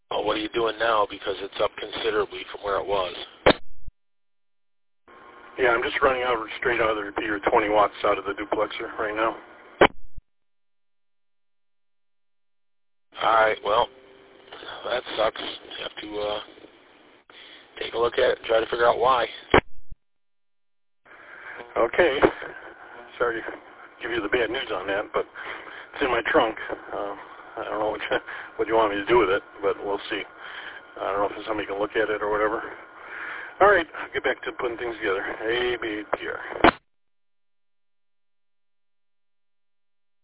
Well, what are you doing now? Because it's up considerably from where it was. Yeah, I'm just running out straight out of the repeater, 20 watts out of the duplexer right now. All right, well, that sucks. You have to take a look at it and try to figure out why. Okay. Sorry to give you the bad news on that, but it's in my trunk. I don't know what you want me to do with it, but we'll see. I don't know if somebody can look at it or whatever. All right, I'll get back to putting things together. ABPR.